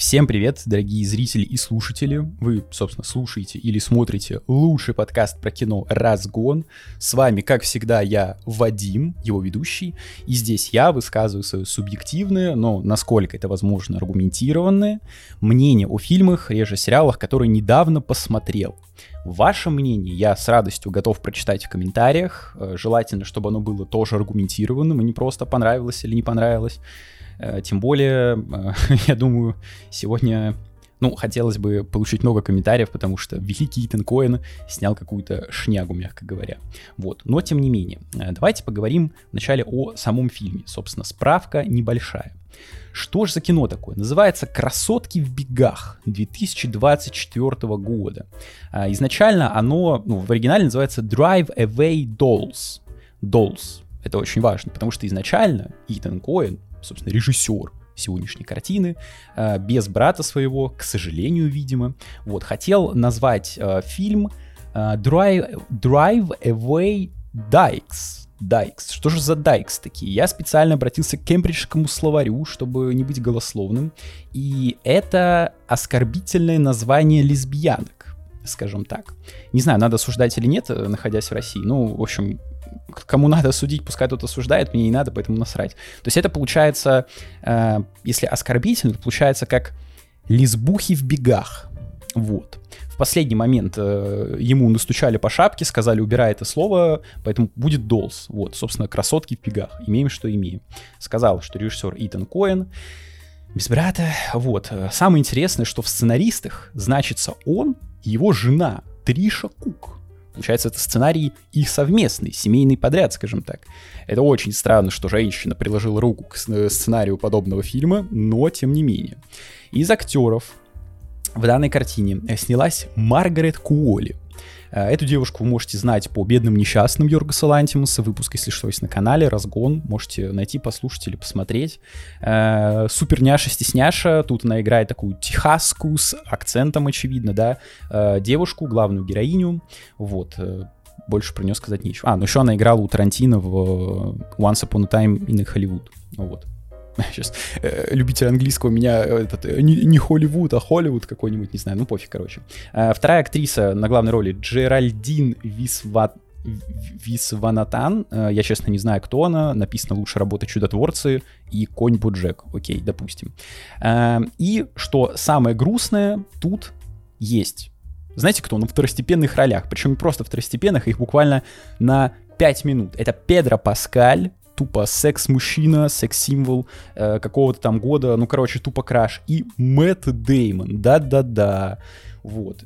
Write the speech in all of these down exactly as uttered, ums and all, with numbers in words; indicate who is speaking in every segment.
Speaker 1: Всем привет, дорогие зрители и слушатели. Вы, собственно, слушаете или смотрите лучший подкаст про кино «Разгон». С вами, как всегда, я, Вадим, его ведущий. И здесь я высказываю свое субъективное, но насколько это возможно, аргументированное мнение о фильмах, реже сериалах, которые недавно посмотрел. Ваше мнение я с радостью готов прочитать в комментариях. Желательно, чтобы оно было тоже аргументированным, и не просто понравилось или не понравилось. Тем более, я думаю, сегодня, ну, хотелось бы получить много комментариев, потому что великий Итан Коэн снял какую-то шнягу, мягко говоря. Вот, но тем не менее, давайте поговорим вначале о самом фильме. Собственно, справка небольшая. Что же за кино такое? Называется «Красотки в бегах» две тысячи двадцать четвёртого года. Изначально оно, ну, в оригинале называется «Drive Away Dolls». Dolls. Это очень важно, потому что изначально Итан Коэн, собственно, режиссер сегодняшней картины, без брата своего, к сожалению, видимо, вот, хотел назвать э, фильм э, Drive, Drive Away Dykes. Dykes. Что же за Dykes такие? Я специально обратился к кембриджскому словарю, чтобы не быть голословным, и это оскорбительное название лесбиянок, скажем так. Не знаю, надо осуждать или нет, находясь в России. Ну, в общем, кому надо судить, пускай тот осуждает, мне не надо, поэтому насрать. То есть это получается, э, если оскорбительно, то получается как лесбухи в бегах. Вот. В последний момент э, ему настучали по шапке, сказали, убирай это слово, поэтому будет dolls. Вот, собственно, красотки в бегах. Имеем, что имеем. Сказал, что режиссер Итан Коэн без брата. Вот. Самое интересное, что в сценаристах значится он и его жена Триша Кук. Получается, это сценарий их совместный, семейный подряд, скажем так. Это очень странно, что женщина приложила руку к сценарию подобного фильма, но тем не менее. Из актеров в данной картине снялась Маргарет Куолли. Эту девушку вы можете знать по «Бедным несчастным» Йоргоса Лантимуса. Выпуск, если что, есть на канале «Разгон». Можете найти, послушать или посмотреть. Суперняша-стесняша. Тут она играет такую техасскую с акцентом, очевидно, да, девушку, главную героиню. Вот. Больше про нее сказать нечего. А, ну еще она играла у Тарантино в «Once Upon a Time in Hollywood». Вот. Сейчас э, любитель английского меня этот, не, не Холливуд, а Холливуд какой-нибудь, не знаю, ну пофиг, короче. Э, вторая актриса на главной роли Джеральдин Висва... Висванатан. Э, я, честно, не знаю, кто она. Написано «Лучшая работа чудотворцы» и «Конь Боджек». Окей, допустим. Э, и что самое грустное, тут есть. Знаете кто? Ну, в второстепенных ролях. Причем не просто второстепенных, их буквально на пять минут. Это Педро Паскаль, тупо секс-мужчина, секс-символ э, какого-то там года, ну, короче, тупо краш. И Мэтт Дэймон, да-да-да, вот.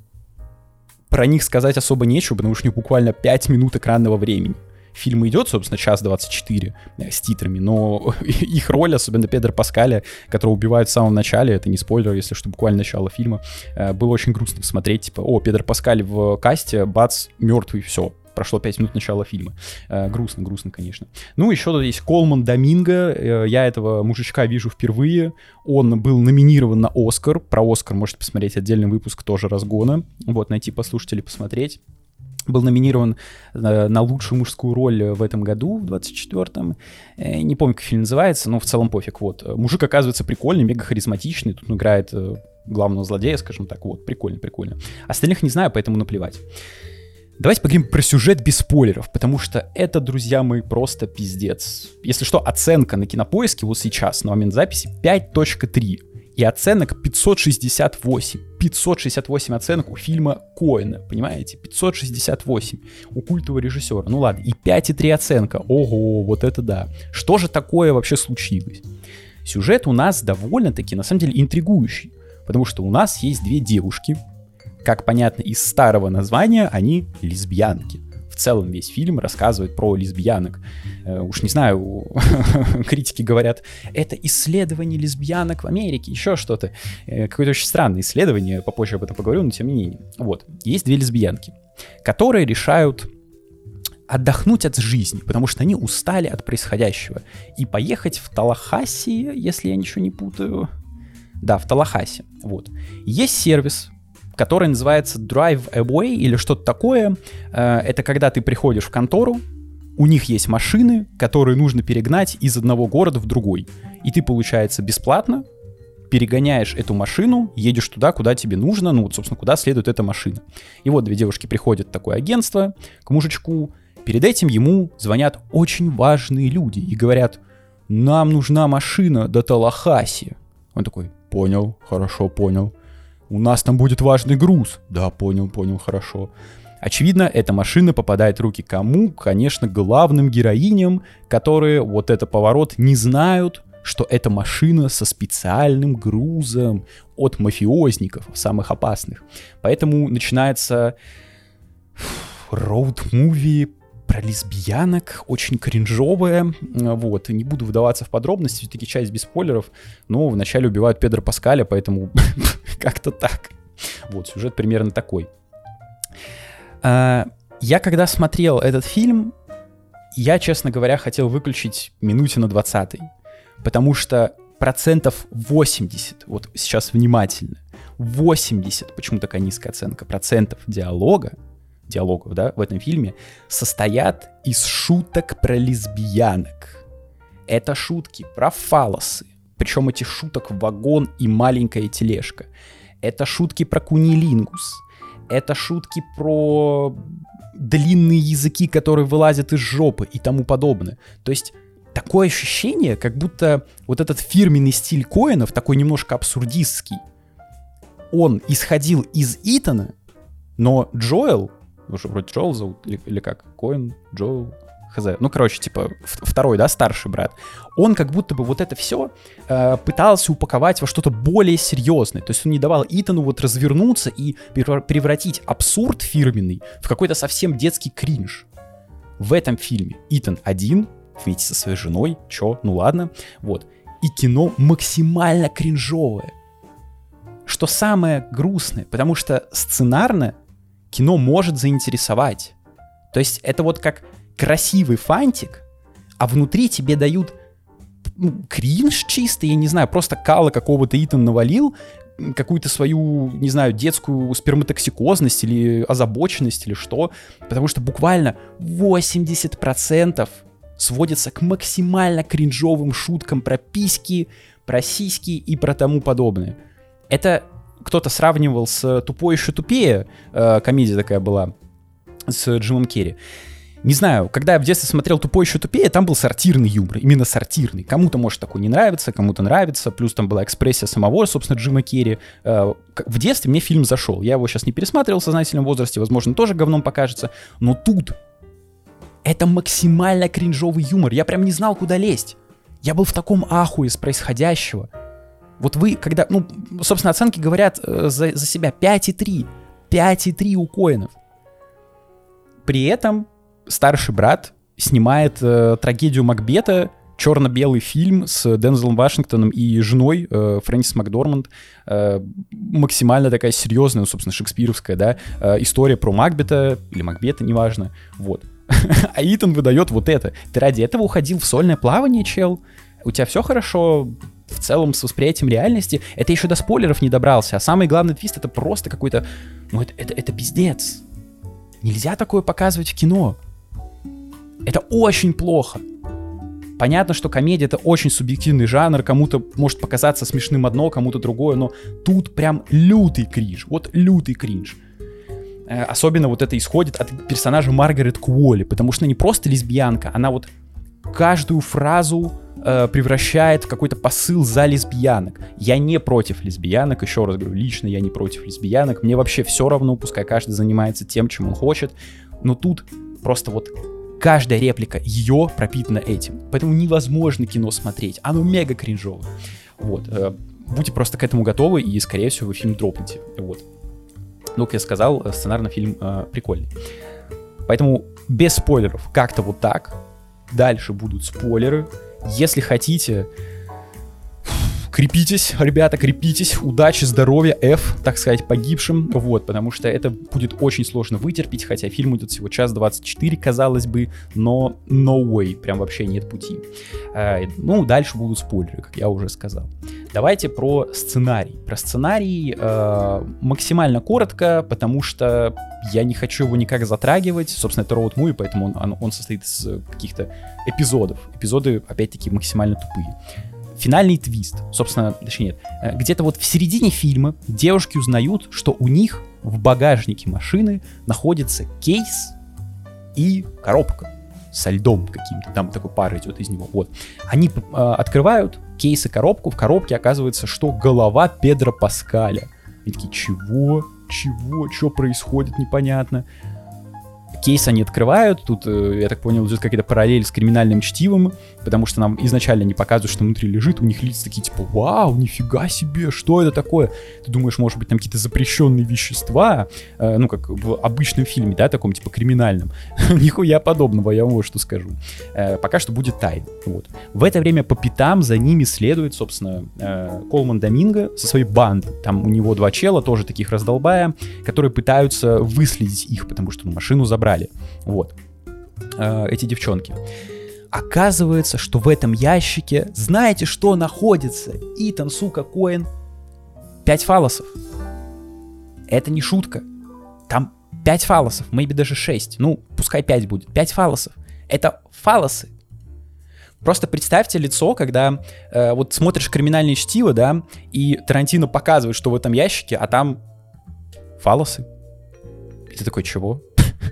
Speaker 1: Про них сказать особо нечего, потому что у них буквально пять минут экранного времени. Фильм идет, собственно, час двадцать четыре э, с титрами, но их роль, особенно Педро Паскаля, которого убивают в самом начале, это не спойлер, если что, буквально начало фильма, э, было очень грустно смотреть, типа, о, Педро Паскаль в касте, бац, мертвый, все. Прошло пять минут начала фильма. Э, грустно, грустно, конечно. Ну, еще тут есть Колман Доминго. Э, я этого мужичка вижу впервые. Он был номинирован на Оскар. Про Оскар можете посмотреть отдельный выпуск тоже «Разгона». Вот, найти, послушать или посмотреть. Был номинирован э, на лучшую мужскую роль в этом году, в двадцать четвёртом. Э, не помню, как фильм называется, но в целом пофиг. Вот. Мужик, оказывается, прикольный, мега харизматичный. Тут он играет э, главного злодея, скажем так. Вот, прикольно, прикольно. Остальных не знаю, поэтому наплевать. Давайте поговорим про сюжет без спойлеров, потому что это, друзья мои, просто пиздец. Если что, оценка на Кинопоиске вот сейчас, на момент записи, пять точка три. И оценок пятьсот шестьдесят восемь. пятьсот шестьдесят восемь оценок у фильма Коэна, понимаете? пятьсот шестьдесят восемь у культового режиссера. Ну ладно, и пять и три оценка. Ого, вот это да. Что же такое вообще случилось? Сюжет у нас довольно-таки, на самом деле, интригующий. Потому что у нас есть две девушки. Как понятно из старого названия, они лесбиянки. В целом весь фильм рассказывает про лесбиянок. Э, уж не знаю, критики говорят, это исследование лесбиянок в Америке, еще что-то. Э, какое-то очень странное исследование, попозже об этом поговорю, но тем не менее. Вот, есть две лесбиянки, которые решают отдохнуть от жизни, потому что они устали от происходящего. И поехать в Таллахасси, если я ничего не путаю. Да, в Таллахасси. Вот. Есть сервис, который называется Drive Away или что-то такое. Это когда ты приходишь в контору, у них есть машины, которые нужно перегнать из одного города в другой. И ты, получается, бесплатно перегоняешь эту машину, едешь туда, куда тебе нужно, ну вот, собственно, куда следует эта машина. И вот две девушки приходят в такое агентство к мужичку. Перед этим ему звонят очень важные люди и говорят: нам нужна машина до Талахаси. Он такой: понял, хорошо, понял. У нас там будет важный груз. Да, понял, понял, хорошо. Очевидно, эта машина попадает в руки кому? Конечно, главным героиням, которые, вот это поворот, не знают, что это машина со специальным грузом от мафиозников, самых опасных. Поэтому начинается роуд-муви про лесбиянок, очень кринжовая. Вот, не буду вдаваться в подробности, все-таки часть без спойлеров, но вначале убивают Педро Паскаля, поэтому как-то так. Вот, сюжет примерно такой. Я когда смотрел этот фильм, я, честно говоря, хотел выключить минуте на двадцатой, потому что процентов восемьдесят, вот сейчас внимательно, восемьдесят, почему такая низкая оценка, процентов диалога, диалогов, да, в этом фильме состоят из шуток про лесбиянок. Это шутки про фаллосы, причем этих шуток вагон и маленькая тележка. Это шутки про кунилингус. Это шутки про длинные языки, которые вылазят из жопы и тому подобное. То есть такое ощущение, как будто вот этот фирменный стиль Коэнов, такой немножко абсурдистский, он исходил из Итана, но Джоэл, уже вроде Джоэл зовут, или, или как, Коэн, Джоэл, хз, ну, короче, типа, второй, да, старший брат, он как будто бы вот это все э, пытался упаковать во что-то более серьезное, то есть он не давал Итану вот развернуться и превратить абсурд фирменный в какой-то совсем детский кринж. В этом фильме Итан один, вместе со своей женой, чё, ну ладно, вот, и кино максимально кринжовое. Что самое грустное, потому что сценарно кино может заинтересовать. То есть это вот как красивый фантик, а внутри тебе дают, ну, кринж чистый, я не знаю, просто кала какого-то Итан навалил, какую-то свою, не знаю, детскую сперматоксикозность или озабоченность или что, потому что буквально восемьдесят процентов сводится к максимально кринжовым шуткам про письки, про сиськи и про тому подобное. Это кто-то сравнивал с «Тупой еще тупее», э, комедия такая была, с Джимом Керри. Не знаю, когда я в детстве смотрел «Тупой еще тупее», там был сортирный юмор, именно сортирный. Кому-то, может, такой не нравится, кому-то нравится, плюс там была экспрессия самого, собственно, Джима Керри. Э, в детстве мне фильм зашел, я его сейчас не пересматривал в сознательном возрасте, возможно, тоже говном покажется, но тут это максимально кринжовый юмор, я прям не знал, куда лезть. Я был в таком ахуе с происходящего. Вот вы, когда, ну, собственно, оценки говорят э, за, за себя пять и три. пять и три у Коэнов. При этом старший брат снимает э, трагедию Макбета, черно-белый фильм с Дензелом Вашингтоном и женой э, Фрэнсис Макдорманд. Э, максимально такая серьезная, ну, собственно, шекспировская, да, э, история про Макбета, или Макбета, неважно. Вот. А Итан выдает вот это. Ты ради этого уходил в сольное плавание, чел? У тебя все хорошо в целом с восприятием реальности? Это еще до спойлеров не добрался. А самый главный твист — это просто какой-то... Ну, это, это, это пиздец. Нельзя такое показывать в кино. Это очень плохо. Понятно, что комедия — это очень субъективный жанр. Кому-то может показаться смешным одно, кому-то другое. Но тут прям лютый кринж. Вот лютый кринж. Особенно вот это исходит от персонажа Маргарет Куолли, потому что она не просто лесбиянка, она вот каждую фразу э, превращает в какой-то посыл за лесбиянок. Я не против лесбиянок, еще раз говорю, лично я не против лесбиянок, мне вообще все равно, пускай каждый занимается тем, чем он хочет, но тут просто вот каждая реплика ее пропитана этим, поэтому невозможно кино смотреть, оно мега кринжовое. Вот, э, будьте просто к этому готовы и, скорее всего, вы фильм дропнете, вот. Ну, как я сказал, сценарный фильм э, прикольный. Поэтому без спойлеров, как-то вот так. Дальше будут спойлеры. Если хотите, крепитесь, ребята, крепитесь. Удачи, здоровья, F, так сказать, погибшим. Вот, потому что это будет очень сложно вытерпеть, хотя фильм идет всего час двадцать четыре, казалось бы, но no way, прям вообще нет пути. Э, ну, дальше будут спойлеры, как я уже сказал. Давайте про сценарий. Про сценарий э, максимально коротко, потому что я не хочу его никак затрагивать. Собственно, это роуд-муви, поэтому он, он, он состоит из каких-то эпизодов. Эпизоды, опять-таки, максимально тупые. финальный твист, собственно, точнее нет, где-то вот в середине фильма девушки узнают, что у них в багажнике машины находится кейс и коробка со льдом каким-то, там такой пар идет из него, вот. Они э, открывают кейс и коробку, в коробке оказывается, что голова Педро Паскаля. Они такие, чего? Чего? Что происходит? Непонятно. Кейс они открывают, тут, я так понял, идет какая-то параллель с криминальным чтивом, потому что нам изначально не показывают, что внутри лежит, у них лица такие, типа, вау, нифига себе, что это такое? Ты думаешь, может быть, там какие-то запрещенные вещества, э, ну, как в обычном фильме, да, таком, типа, криминальном. Нихуя подобного, я вам вот что скажу. Э, пока что будет тайна, вот. В это время по пятам за ними следует, собственно, э, Колман Доминго со своей бандой. Там у него два чела, тоже таких раздолбая, которые пытаются выследить их, потому что ну, машину забрали. Вот. Э, эти девчонки. Оказывается, что в этом ящике, знаете, что находится? Итан, сука, Коэн. Пять фаллосов. Это не шутка. Там пять фаллосов, maybe даже шесть. Ну, пускай пять будет. Пять фаллосов. Это фаллосы. Просто представьте лицо, когда э, вот смотришь «Криминальное чтиво», да, и Тарантино показывает, что в этом ящике, а там фаллосы. И ты такой, чего?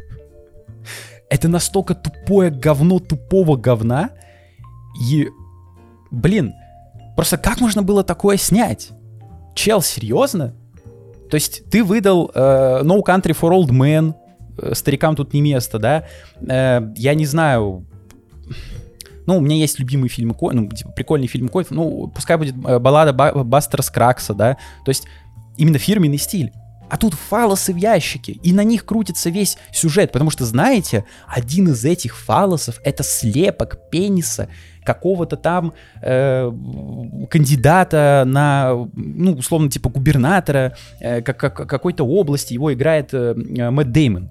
Speaker 1: Это настолько тупое говно тупого говна. И, блин, просто как можно было такое снять? Чел, серьезно? То есть ты выдал э, No Country for Old Men, э, старикам тут не место, да? Э, я не знаю... Ну, у меня есть любимые фильмы, ну, типа, прикольный фильм Коэн, ну, пускай будет э, баллада Ба- Бастера Скраггса, да? То есть именно фирменный стиль. А тут фаллосы в ящике, и на них крутится весь сюжет, потому что, знаете, один из этих фаллосов — это слепок пениса какого-то там э, кандидата на, ну, условно, типа губернатора э, как, как, какой-то области, его играет э, Мэтт Дэймон.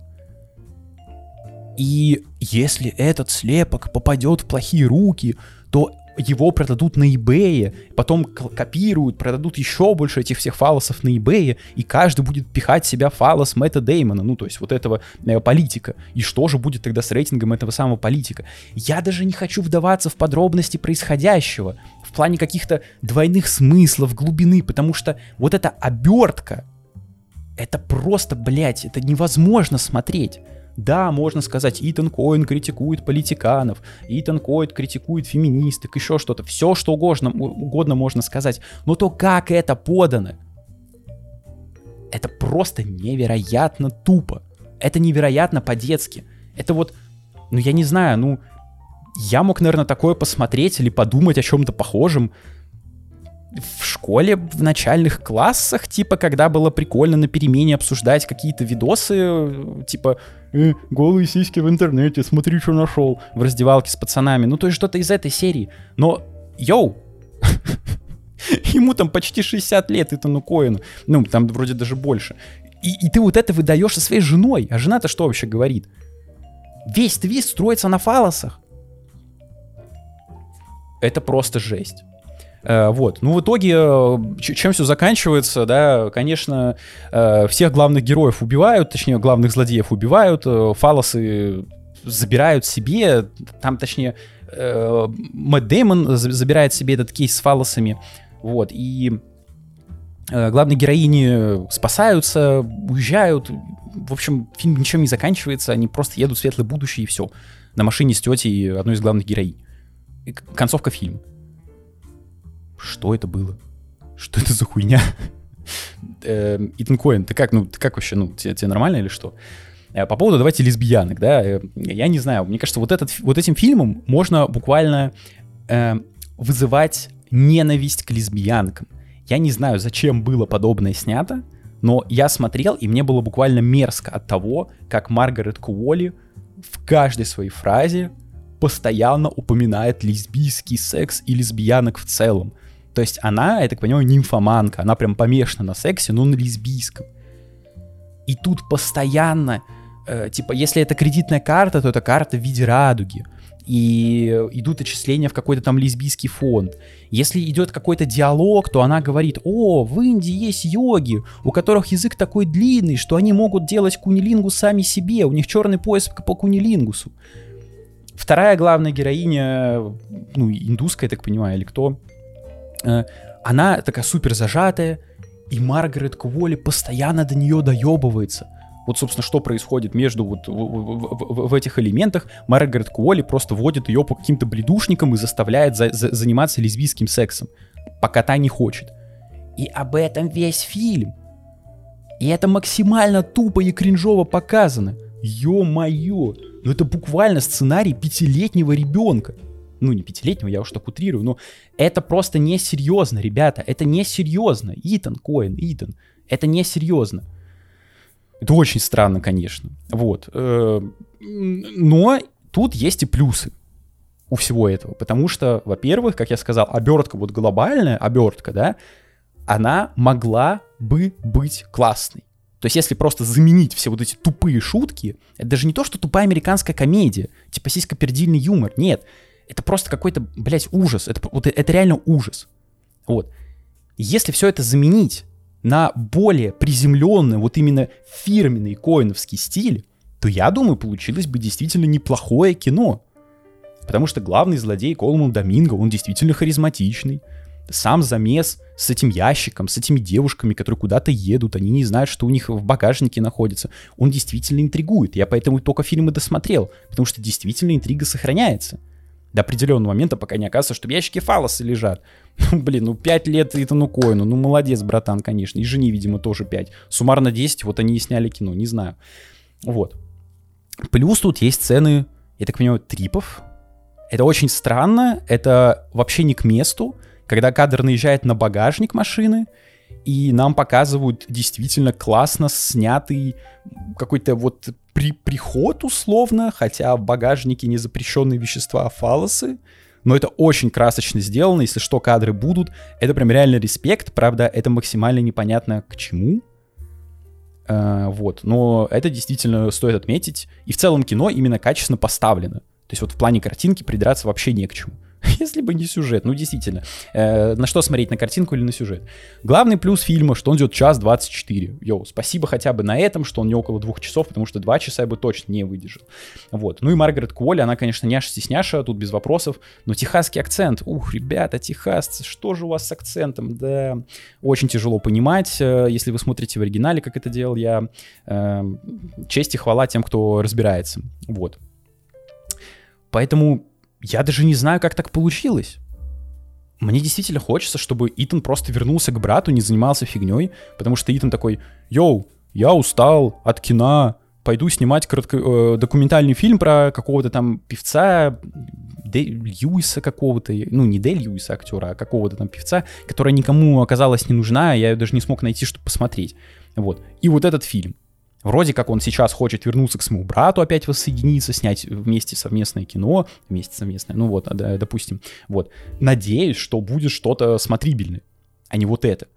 Speaker 1: И если этот слепок попадет в плохие руки, то его продадут на eBay, потом копируют, продадут еще больше этих всех фаллосов на eBay, и каждый будет пихать в себя фаллос Мэтта Дэймона, ну, то есть вот этого э, политика. И что же будет тогда с рейтингом этого самого политика? Я даже не хочу вдаваться в подробности происходящего, в плане каких-то двойных смыслов, глубины, потому что вот эта обертка, это просто, блядь, это невозможно смотреть. Да, можно сказать, Итан Коэн критикует политиканов, Итан Коэн критикует феминисток, еще что-то. Все, что угодно, угодно можно сказать. Но то, как это подано, это просто невероятно тупо. Это невероятно по-детски. Это вот, ну я не знаю, ну... Я мог, наверное, такое посмотреть или подумать о чем-то похожем в школе, в начальных классах, типа, когда было прикольно на перемене обсуждать какие-то видосы, типа, э, голые сиськи в интернете, смотри, что нашел, в раздевалке с пацанами. Ну, то есть что-то из этой серии. Но, йоу, ему там почти шестьдесят лет, Итану Коэну. Ну, там вроде даже больше. И, и ты вот это выдаешь со своей женой. А жена-то что вообще говорит? Весь твист строится на фаллосах. Это просто жесть. Uh, вот, ну в итоге, uh, чем все заканчивается, да, конечно, uh, всех главных героев убивают, точнее, главных злодеев убивают, uh, фаллосы забирают себе, там, точнее, uh, Мэтт Дэймон забирает себе этот кейс с фаллосами, вот, и uh, главные героини спасаются, уезжают, в общем, фильм ничем не заканчивается, они просто едут в светлое будущее и все, на машине с тетей одной из главных героинь. И концовка фильма. Что это было? Что это за хуйня? Итан Коэн, ты как, ну, ты как вообще, ну, тебе, тебе нормально или что? По поводу, давайте, лесбиянок, да, я не знаю, мне кажется, вот, этот, вот этим фильмом можно буквально э, вызывать ненависть к лесбиянкам. Я не знаю, зачем было подобное снято, но я смотрел, и мне было буквально мерзко от того, как Маргарет Куолли в каждой своей фразе постоянно упоминает лесбийский секс и лесбиянок в целом. То есть она, я так понимаю, нимфоманка, она прям помешана на сексе, но на лесбийском. И тут постоянно, э, типа, если это кредитная карта, то это карта в виде радуги. И идут отчисления в какой-то там лесбийский фонд. Если идет какой-то диалог, то она говорит: о, в Индии есть йоги, у которых язык такой длинный, что они могут делать кунилингус сами себе, у них черный пояс по кунилингусу. Вторая главная героиня, ну, индусская, я так понимаю, или кто, э, она такая супер зажатая, и Маргарет Кволли постоянно до нее доебывается. Вот, собственно, что происходит между вот в, в, в, в этих элементах. Маргарет Кволли просто водит ее по каким-то бледушникам и заставляет за, за, заниматься лесбийским сексом, пока та не хочет. И об этом весь фильм. И это максимально тупо и кринжово показано. Ё-моё, ну это буквально сценарий пятилетнего ребенка. Ну, не пятилетнего, я уж так утрирую, но это просто несерьезно, ребята, это несерьезно. Итан Коэн, Итан, это несерьезно. Это очень странно, конечно. Вот. Но тут есть и плюсы у всего этого, потому что, во-первых, как я сказал, обертка, вот глобальная обертка, да, она могла бы быть классной. То есть если просто заменить все вот эти тупые шутки, это даже не то, что тупая американская комедия, типа сиськопердильный юмор, нет. Это просто какой-то, блядь, ужас. Это, вот, это реально ужас. Вот. Если все это заменить на более приземленный, вот именно фирменный коэновский стиль, то, я думаю, получилось бы действительно неплохое кино. Потому что главный злодей Колман Доминго, он действительно харизматичный. Сам замес с этим ящиком, с этими девушками, которые куда-то едут, они не знают, что у них в багажнике находится. Он действительно интригует. Я поэтому только фильм и досмотрел, потому что действительно интрига сохраняется. До определенного момента, пока не оказывается, что в ящике фаллосы лежат. Ну, блин, ну пять лет Итану Коэну, ну молодец, братан, конечно. И жене, видимо, тоже пять. Суммарно десять, вот они и сняли кино, не знаю. Вот. Плюс тут есть сцены, я так понимаю, трипов. Это очень странно, это вообще не к месту, когда кадр наезжает на багажник машины, и нам показывают действительно классно снятый какой-то вот при приход условно, хотя в багажнике не запрещенные вещества, а фаллосы. Но это очень красочно сделано, если что, кадры будут. Это прям реально респект, правда, это максимально непонятно к чему. А, вот, но это действительно стоит отметить. И в целом кино именно качественно поставлено. То есть вот в плане картинки придраться вообще не к чему. Если бы не сюжет, ну действительно. Э, на что смотреть, на картинку или на сюжет? Главный плюс фильма, что он идет час двадцать четыре. Йоу, спасибо хотя бы на этом, что он не около двух часов, потому что два часа я бы точно не выдержал. Вот. Ну и Маргарет Кволли, она, конечно, няша-стесняша, тут без вопросов, но техасский акцент. Ух, ребята, техасцы, что же у вас с акцентом? Да, очень тяжело понимать, если вы смотрите в оригинале, как это делал я. Э, честь и хвала тем, кто разбирается. Вот. Поэтому я даже не знаю, как так получилось. Мне действительно хочется, чтобы Итан просто вернулся к брату, не занимался фигней, потому что Итан такой: «Йоу, я устал от кино, пойду снимать коротко, э, документальный фильм про какого-то там певца, Дэ Льюиса какого-то, ну не Дэ Льюиса актера, а какого-то там певца, которая никому оказалась не нужна, я ее даже не смог найти, чтобы посмотреть». Вот. И вот этот фильм. Вроде как он сейчас хочет вернуться к своему брату, опять воссоединиться, снять вместе совместное кино, вместе совместное, ну вот, да, допустим, вот. Надеюсь, что будет что-то смотрибельное, а не вот это.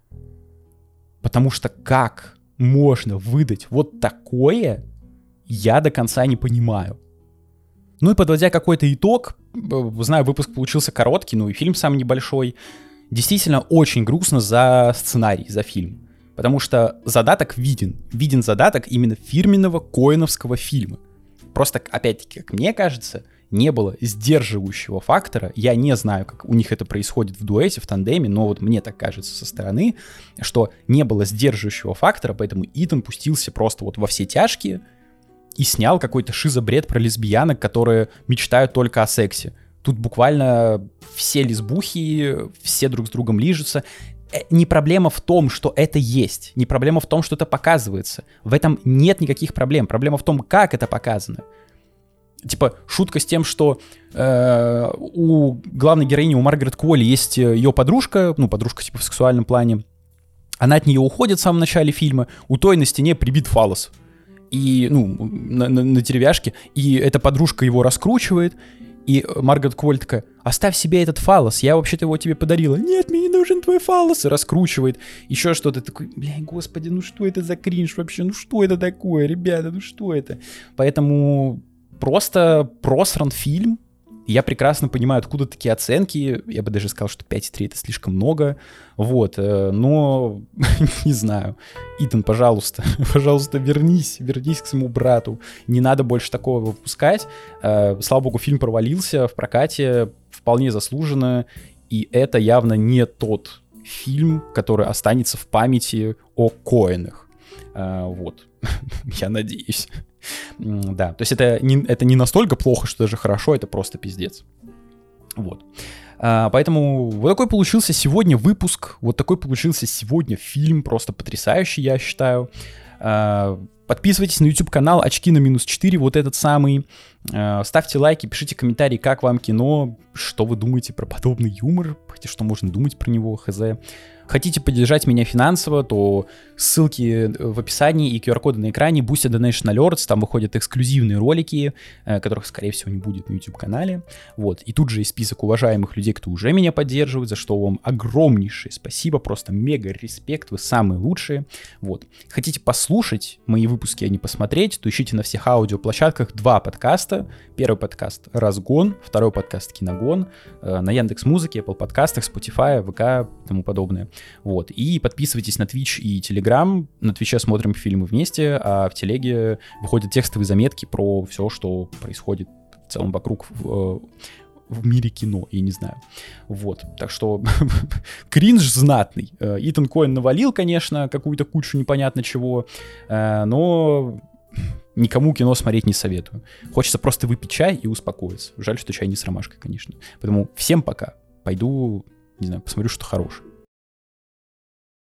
Speaker 1: Потому что как можно выдать вот такое, я до конца не понимаю. Ну и подводя какой-то итог, знаю, выпуск получился короткий, ну и фильм сам небольшой, действительно очень грустно за сценарий, за фильм. Потому что задаток виден. Виден задаток именно фирменного коэновского фильма. Просто, опять-таки, как мне кажется, не было сдерживающего фактора. Я не знаю, как у них это происходит в дуэте, в тандеме, но вот мне так кажется со стороны, что не было сдерживающего фактора, поэтому Итан пустился просто вот во все тяжкие и снял какой-то шизобред про лесбиянок, которые мечтают только о сексе. Тут буквально все лесбухи, все друг с другом лижутся. Не проблема в том, что это есть, не проблема в том, что это показывается. В этом нет никаких проблем. Проблема в том, как это показано. Типа шутка с тем, что э, у главной героини, у Маргарет Кволли, есть ее подружка, ну подружка типа в сексуальном плане. Она от нее уходит в самом начале фильма, у той на стене прибит фаллос. И, ну, на, на, на деревяшке. И эта подружка его раскручивает. И Маргарет Кволли такая: «Оставь себе этот фаллос, я вообще-то его тебе подарила». «Нет, мне не нужен твой фаллос», и раскручивает. Еще что-то такое. Бля, господи, ну что это за кринж вообще? Ну что это такое, ребята, ну что это? Поэтому просто просран фильм. Я прекрасно понимаю, откуда такие оценки. Я бы даже сказал, что пять и три это слишком много. Вот, но не знаю. Итан, пожалуйста, пожалуйста, вернись, вернись к своему брату. Не надо больше такого выпускать. Слава богу, фильм провалился в прокате вполне заслуженно. и это явно не тот фильм, который останется в памяти о Коэнах. А, вот, я надеюсь. Да, то есть это не, это не настолько плохо, что даже хорошо, это просто пиздец. Вот. А, поэтому вот такой получился сегодня выпуск, вот такой получился сегодня фильм, просто потрясающий, я считаю. А, подписывайтесь на YouTube-канал «Очки на минус четыре», вот этот самый. А, ставьте лайки, пишите комментарии, как вам кино, что вы думаете про подобный юмор, хотя что можно думать про него, хз. Хотите поддержать меня финансово, то ссылки в описании и ку ар-коды на экране. Boosted Donation Alerts, там выходят эксклюзивные ролики, которых, скорее всего, не будет на YouTube-канале. Вот. И тут же есть список уважаемых людей, кто уже меня поддерживает, за что вам огромнейшее спасибо, просто мега респект, вы самые лучшие. Вот. Хотите послушать мои выпуски, а не посмотреть, то ищите на всех аудиоплощадках два подкаста. Первый подкаст «Разгон», второй подкаст «Киногон», на Яндекс.Музыке, Apple подкастах, Spotify, ВК и тому подобное. Вот. И подписывайтесь на Twitch и Telegram. На Твиче смотрим фильмы вместе, а в Телеге выходят текстовые заметки про все, что происходит в целом вокруг в, в мире кино, я не знаю. Вот. Так что кринж знатный. Итан Коэн навалил, конечно, какую-то кучу непонятно чего, но никому кино смотреть не советую. Хочется просто выпить чай и успокоиться. Жаль, что чай не с ромашкой, конечно. Поэтому всем пока. Пойду, не знаю, посмотрю что-то хорошее.